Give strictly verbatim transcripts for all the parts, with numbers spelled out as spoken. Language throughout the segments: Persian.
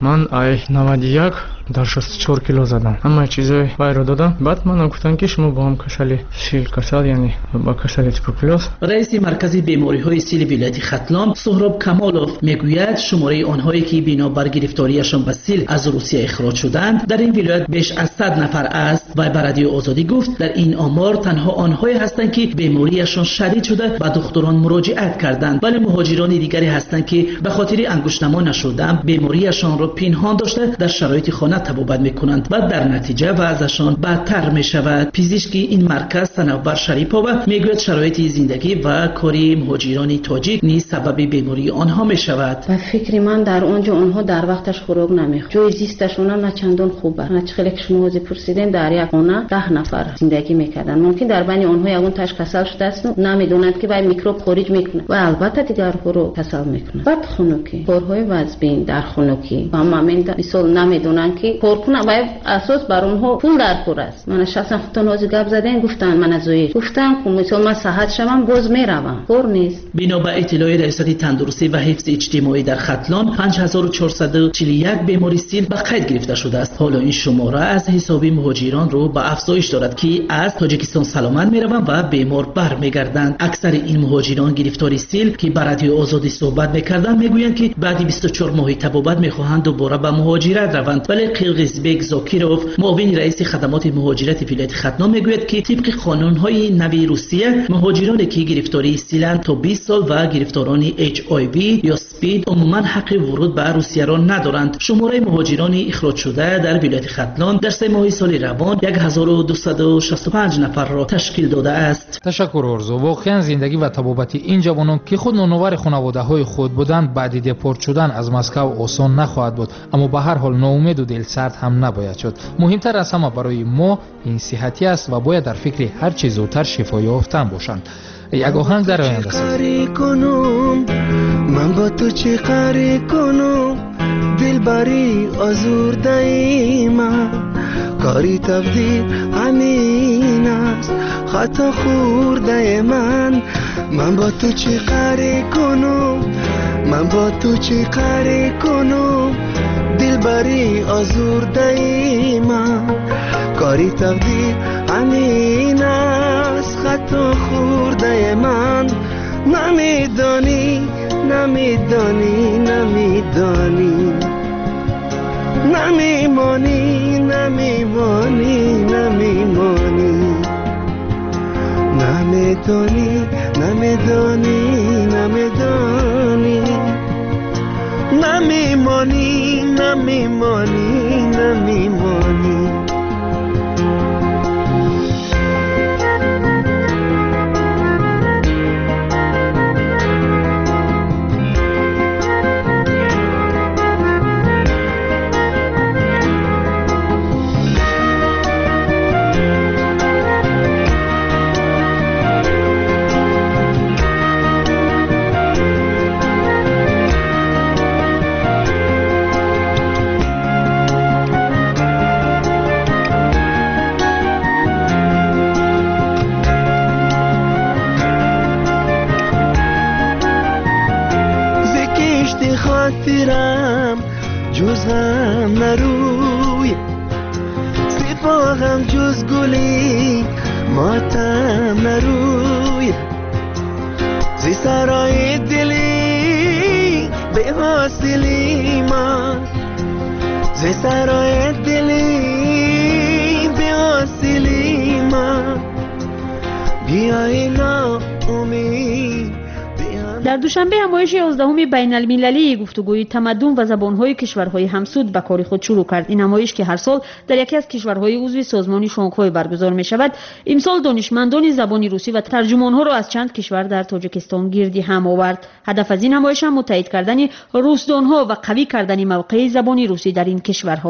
من ай نود و یک дар шасту чор кило задам. Ҳамаи чизои байро додам. Баъд манам гуфтам ки шумо бо ҳам касали сил касал, яъне ба касали туберкулез. раиси маркази бемориҳои сили вилояти Хатлон Сӯҳроб Камолов мегӯяд шумораи онҳое ки бино бар гирифторияшон ба сил аз Русия ихроҷ шуданд дар ин вилоят беш аз сад нафар аст. Вай ба радиои Озодӣ гуфт дар ин омор танҳо онҳое ҳастанд ки беморияшон шадид шуда ба духтурон муроҷиат карданд, вале муҳоҷирони дигаре ҳастанд ки ба хотири ангуштнамо нашуданд беморияшонро пинҳон дошта дар шароити хона табобат мекунанд ва дар натиҷа вазъашон бадтар мешавад. пизишки ин марказ Санавбар Шарипова мегӯяд шароити зиндагӣ ва кори муҳоҷирони тоҷик низ сабаби бемории онҳо мешавад. ба фикри ман дар онҷо онҳо дар вақташ хӯрок намехӯранд. ҷои зисташон ҳам на чандон хуб аст. на чихеле ки шумо ҳозир пурсидем дар як хона даҳ нафар зиндагӣ мекарданд. мумкин дар байни онҳо ягон таш касал шудааст, намедонанд ки вай микроб хориҷ мекунад ва албатта дигарҳоро касал мекунад. баъд хунукӣ корҳои вазбин дар хунукӣ ба момент мисол намедонанд ки кор кунад ва асос бар онҳо пул дар кор аст. мана шахсан худтон ҳозир гап задем гуфтанд мана зоир гуфтанд ки мисол ман саҳат шавам боз меравам кор нест. бино ба иттилои раисати тандурустӣ ва ҳифзи иҷтимоӣ дар Хатлон панҷ ҳазору чорсаду чилу як бемори сил ба қайд гирифта шудааст. ҳоло ин шумора аз ҳисоби муҳоҷиронро ба афзоиш дорад ки аз Тоҷикистон саломат мераванд ва бемор бармегарданд. аксари ин муҳоҷирон гирифтори сил ки ба радиои Озодӣ суҳбат мекарданд мегӯянд ки баъди бисту чор моҳи табобат мехоҳанд дубора ба муҳоҷират раванд, вале Қирғизбек Зокиров муовини раиси хадамоти муҳоҷирати вилояти Хатлон мегӯяд ки тибқи қонунҳои нави Русия муҳоҷироне ки гирифтории силанд то бист сол ва гирифторони эйч ай ви ё спид умуман ҳаққи вуруд ба Русияро надоранд. шумораи муҳоҷирони ихроҷшуда дар вилояти Хатлон дар се моҳи соли равон як ҳазору дусаду шасту панҷ нафарро ташкил дода аст. ташаккур орзу. воқеан зиндагӣ ва табобати ин ҷавонон ки худ ноновари хонаводаҳои худ буданд баъди депорт шудан аз Москав осон нахоҳад буд, аммо ба ҳар ҳол ноумеду дилсард ҳам набояд шуд. муҳимтар аз ҳама барои мо ин сиҳатӣ аст ва бояд дар фикри ҳар чӣ зудтар шифо ёфтан бошанд. як оҳанг дар оянда من با تو چی قری کنم دلبری آزرده‌ای من کاری تبدیل همین است خطا خورده من من با تو چی قری کنم من با تو چی قری کنم دلبری آزرده‌ای من کاری تبدیل همین است خطا خورده من نمیدانی نمیدانی نمیدانی نمیمانی نمیمانی نمیمانی نمیدانی نمیدانی نمیدانی نمیمانی نمیمانی نمیمانی خاطرم جز غم نروی سپاهم جز گلی ماتم نروی زی سرای دلی به حاصلی من زی سرای دلی به حاصلی من بیایی نا امید. در دوشنبه همایش یازدهم بین المللی گفتگوی تمدن و زبانهای کشورهای همسود به کار خود شروع کرد. این همایش که هر سال در یکی از کشورهای عضو سازمان شانگهای برگزار می شود، امسال دانشمندان زبان روسی و ترجمانها را از چند کشور در تاجیکستان گردی هم آورد. هدف از این همایش هم متحد کردن روسدانها و قوی کردن موقع زبان روسی در این کشورها است.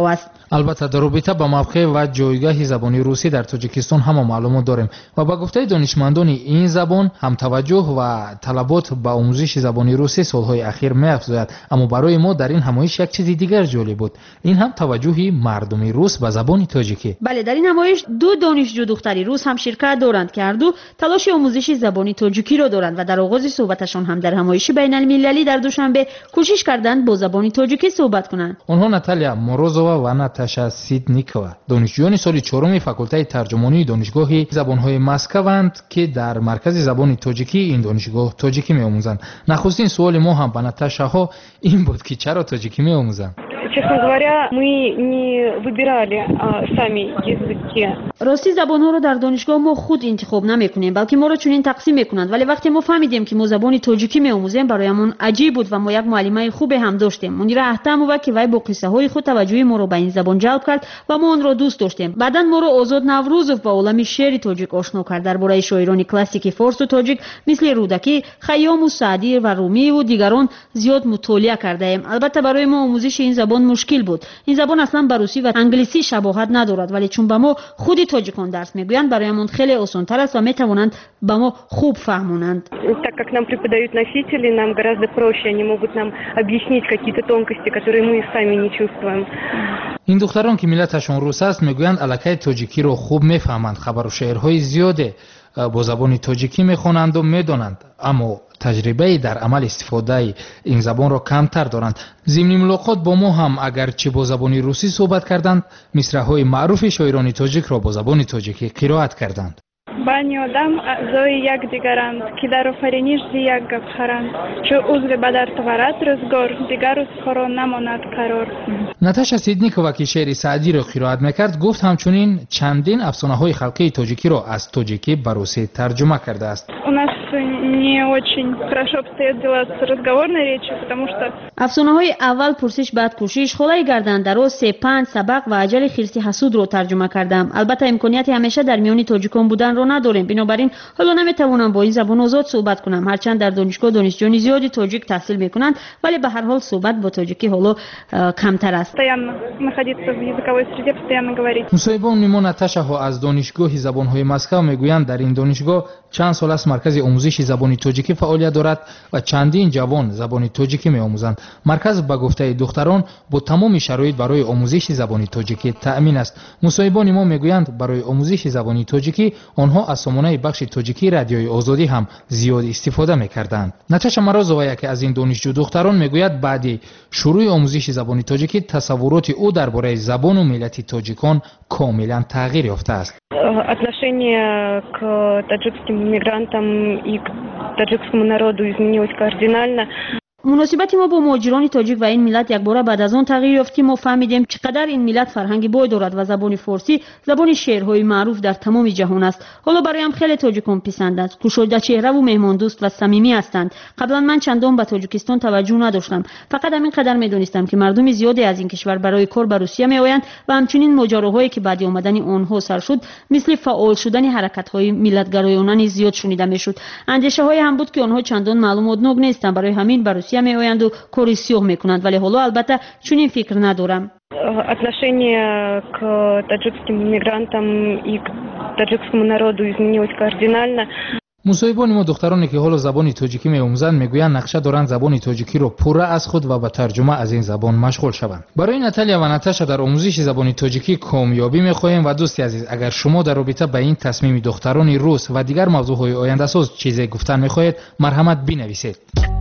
البته در رابطه با موقع و جایگاه زبان روسی در تاجیکستان هم معلومات داریم و با گفته دانشمندان این زبان هم توجه و طلبات به آموزش زبان روسی سالهای اخیر می‌افزاید. اما برای ما در این نمایش یک چیز دیگر جالب بود، این هم توجه مردم روس به زبان تاجیکی. بله، در این نمایش دو دانشجو دختری روس هم شرکت دارند که هر دو تلاش آموزش زبان تاجیکی را دارند و در آغاز صحبتشان هم در نمایش بین المللی در دوشنبه کوشش کردند با زبان تاجیکی صحبت کنند. آنها ناتالیا موروزووا و ناتاشا سیدنیکووا دانشجویان سال چهارم فاکولته ترجمانی دانشگاه زبان‌های مسکوند که در مرکز زبان تاجیکی این دانشگاه تاجیکی می‌آموزند. نخستین سوال ما هم به ناتاشا ها این بود که چرا تاجیکی می‌آموزند. Честно говоря, мы не выбирали а, сами языки. راستی زبان‌ها را در دانشگاه ما خود انتخاب نمی‌کنیم، بلکه ما را چنین تقسیم می‌کنند. ولی وقتی ما فهمیدیم که ما زبان تاجیکی می‌آموزیم برایمون عجیب بود و ما یک معلمه خوب هم داشتیم. منیر احتمووا که وی با قصه‌های خود توجه ما را به این زبان جلب کرد و ما آن را دوست داشتیم. بعداً ما را آزاد نوروزوف با عالم شعر تاجیک آشنا کرد. درباره شاعران کلاسیک فارس و تاجیک مثل رودکی، خیام و سعدی و رومی و دیگران زیاد مطالعه کرده‌ایم. البته برای ما آموزش این زبان مشکل بود. این زبان اصلا با روسی و انگلیسی شباهت ندارد، ولی چون به ما خودی تاجیکان درس میگویند برایمون خیلی آسان‌تر است و میتوانند به ما خوب فهمونند. Так как нам преподают носители, нам гораздо проще, они могут нам объяснить какие-то тонкости, которые мы сами не чувствуем. این دختران که ملتشان روس است میگویند الکای تاجیکی رو خوب میفهمند، خبر و شعرهای زیاده با زبان تاجیکی میخوانند و میدانند، اما تجربه در عمل استفاده این زبان را کمتر دارند. ضمن ملاقات با ما هم اگرچه با زبان روسی صحبت کردند، مصرع‌های معروف شاعران تاجیک را با زبان تاجیکی قرائت کردند. Bani odam zoe jak digarand, ki dar ofarinish ziyak gavharand, che uzve badar tvarat rozgor, digarus khoro namonad qaror. ناتاشا سیدنیکووا که شعر سعدی را قرائت میکرد گفت همچنین چندین افسانه‌های خلقی تاجیکی را از تاجیکی به روسی ترجمه کرده است. У нас не очень хорошо обстоят дела с разговорной речью, потому что افسانه‌های اول پرسش بعد کوشش، خدای گردن دراز، سه پنج سبق و اجل خرسی حسود را ترجمه کردم. البته امکانیت همیشه در میان تاجیکان بودن را نداریم، بنابراین حالا نمیتوانم با این زبان آزاد صحبت کنم. هرچند در دانشگاه دانشجویان زیادی تاجیک تحصیل میکنند، ولی به هر حال صحبت با تاجیکی حالا کمتر است. постоянно находиться в языковой среде, постоянно говорить. مصاحبان نیما ناتاشا ها از دانشگاه زبان‌های مسکو میگویند در این دانشگاه چند سال است مرکز آموزش زبان تاجیکی فعالیت دارد و چندین جوان زبان تاجیکی می‌آموزند. مرکز به گفته دختران با تمام شرایط برای آموزش زبان تاجیکی تأمین است. مصاحبان ما میگویند برای آموزش زبان تاجیکی آنها از سامانه بخش تاجیکی رادیوی آزادی هم زیاد استفاده می‌کردند. ناتاشا مرازووا که از این دانشجو دختران میگوید بعد شروع آموزش زبان تاجیکی تصورات او درباره زبان و ملت تاجیکان کاملا تغییر یافته است. Отношение к таджикским мигрантам и к таджикскому народу изменилось кардинально. مناسبت ما با مهاجران تاجیک و این ملت یک بار بعد از آن تغییر یافت که ما فهمیدیم چقدر این ملت فرهنگی بای دارد و زبان فارسی زبان شعرهای معروف در تمام جهان است. حالا برایم خیلی تاجیکان پسند است. گشوده چهره و مهمان دوست و صمیمی هستند. قبلا من چندان به تاجیکستان توجه نداشتم، فقط همین قدر میدونستم که مردم زیادی از این کشور برای کار به روسیه میآیند و همچنین ماجراهایی که بعد آمدن آنها سر شد مثل فعال شدن حرکت‌های ملت‌گرایانه زیاد شنیده میشد. اندیشه‌های هم بود که آنها چندان معلومات نوگ نیستند، برای همین به روسیه میآیند و کاری سیاه میکنند، ولی حالا البته چنین فکر ندارم. Отношение к таджикским мигрантам и к таджикскому народу изменилось кардинально. مصاحبان ما دخترانی که حالا زبان تاجیکی می‌آموزند میگویند نقشه دارند زبان تاجیکی را پوره از خود و به ترجمه از این زبان مشغول شوند. برای ناتالیا و ناتاشا در آموزش زبان تاجیکی کامیابی می‌خواهیم و دوستی عزیز اگر شما در رابطه با این تصمیم دختران روس و دیگر موضوعهای آینده ساز چیزی گفتن می‌خواهید مرحمت بنویسید.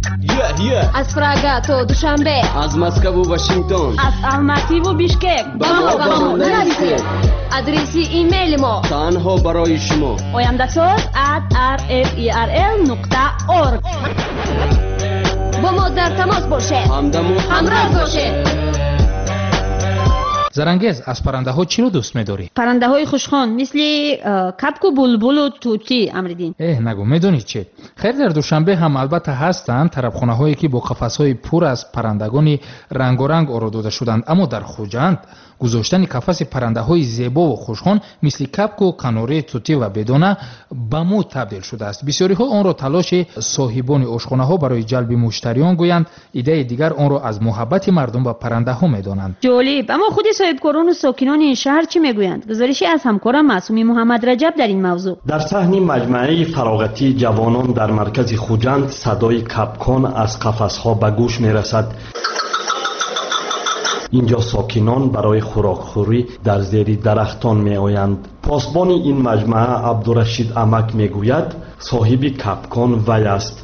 از پراگ تا دوشنبه، از مسکو و واشنگتن، از الماتی و بیشکک با ما با ما نویسید. آدرسی ایمیل ما تنها برای شما oyandasaz at r f e r l نقطه org. با ما در تماس باشید، همدم و همراه باشید. زرنگز از پرنده ها چی رو دوست می‌داری؟ پرنده های خوشخوان مثل کپک و بلبل و توتی. امردین اه نگو، میدونید چه؟ خیر در دوشنبه هم البته هستند طرفخانه هایی که با قفس های پر از پرندگان رنگارنگ آرا شدند، اما در خوجند گذاشتن قفس پرنده های زیبا و خوشخوان مثل کپک و کناری، توتی و بدانه به مد تبدیل شده است. بسیاری ها آن را تلاش صاحبان آشخانه ها برای جلب مشتریان گویند، ایده دیگر آن را از محبت مردم به پرنده ها میدانند. جالب. اما خود صاحبکاران و ساکنان این شهر چی میگویند؟ گزارشی از همکارم معصومی محمد رجب در این موضوع. در صحن مجمع فراغتی جوانان در مرکز خوجند صدای کپکان از قفس‌ها به گوش میرسد. اینجا ساکنان برای خوراکخوری در زیر درختان می آیند. پاسبان این مجمع عبدالرشید امک می گوید صاحب کپکان وی است.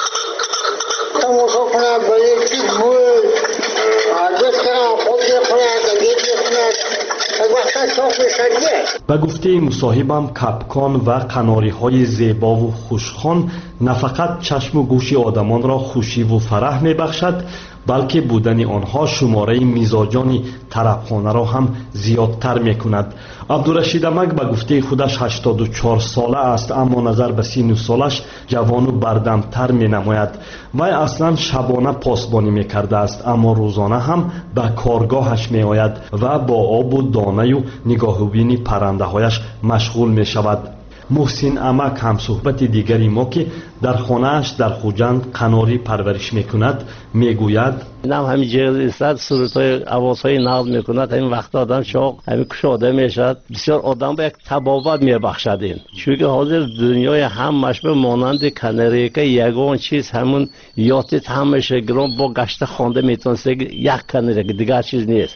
به گفته مصاحبم کپکان و قناری های زیبا و خوشخوان نه فقط چشم و گوش آدمان را خوشی و فرح می بخشد، بلکه بودن آنها شماره میزاجان طربخانه را هم زیادتر می کند. عبدالرشید امک به گفته خودش هشتاد و چهار ساله است، اما نظر به سی و نه سالش جوان و بردمتر می نماید. وی اصلا شبانه پاسبانی می کرده است، اما روزانه هم به کارگاهش می آید و با آب و دانه و نگاهبینی پرنده هایش مشغول می شود. محسن امک هم صحبت دیگری ما که در خانه‌اش در خوجند قناری پرورش میکند میگوید اینم همین جلسات صورت‌های آوازهای نقل میکند. این وقت آدم شوق همین کشاده میشد. بسیار آدم به یک تبابت میبخشد این، چون حاضر دنیای همش به مانند کناری که یگان چیز همون یادت همش گرام با گشت خوانده میتونست یک کناری که دیگر چیز نیست.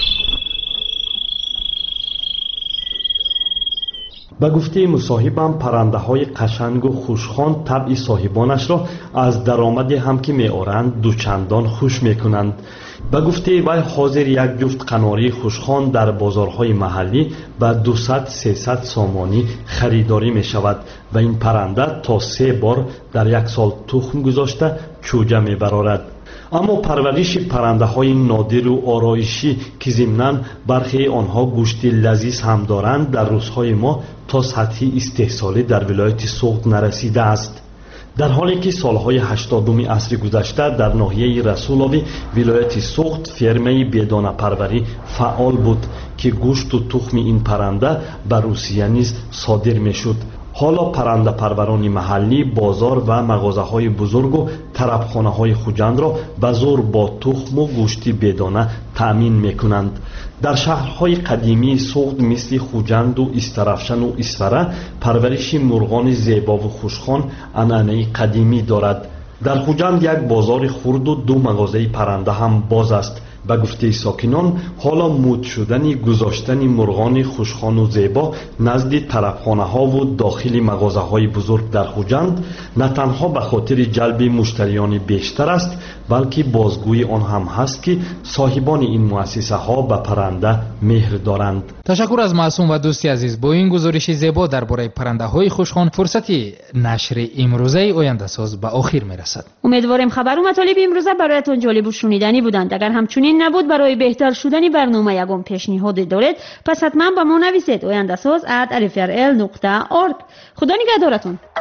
به گفته مصاحبم پرنده های قشنگ و خوشخوان طبع صاحبانش را از درآمدی هم که می آرند دوچندان خوش می کنند. به گفته وی حاضر یک جفت قناری خوشخوان در بازارهای محلی به دویست سیصد سامانی خریداری می شود و این پرنده تا سه بار در یک سال تخم گذاشته چوجه می برارد. اما پرورش پرنده های نادر و آرایشی که ضمناً برخی آنها گوشت لذیذ هم دارند در روزهای ما تا سطح استحصالی در ولایت سوغد نرسیده است. در حالی که سالهای هشتادم عصر گذشته در ناحیه رسولابی ولایت سوغد فرمه بدانه پروری فعال بود که گوشت و تخم این پرنده به روسیه نیز صادر می شد. حالا پرنده پروران محلی بازار و مغازه های بزرگ و طربخانه های خوجند را به زور با تخم و گوشت بدانه تأمین می کنند. در شهرهای قدیمی سوغد مثل خوجند و استرفشن و اسفره پرورش مرغان زیبا و خوشخوان عنعنه قدیمی دارد. در خوجند یک بازار خرد و دو مغازه پرنده هم باز است. به گفته ساکنان حالا مد شدن گذاشتن مرغان خوشخوان و زیبا نزد طرفخانه ها و داخل مغازه های بزرگ در خوجند نه تنها به خاطر جلب مشتریان بیشتر است، بلکه بازگوی آن هم هست که صاحبان این مؤسسه ها به پرنده مهر دارند. تشکر از معصوم و دوستی عزیز. با این گزارش زیبا درباره پرنده های خوشخوان فرصت نشر امروزه آینده ساز به آخر میرسد. امیدواریم خبر و مطالب امروزه برایتان جالب و شنیدنی بودند. اگر همچنین نبود برای بهتر شدن برنامه یگان پیشنهاد دارید پس حتما به ما نویسید. آینده ساز ات الف ار ال نقطه اورگ. خدا نگهدارتون.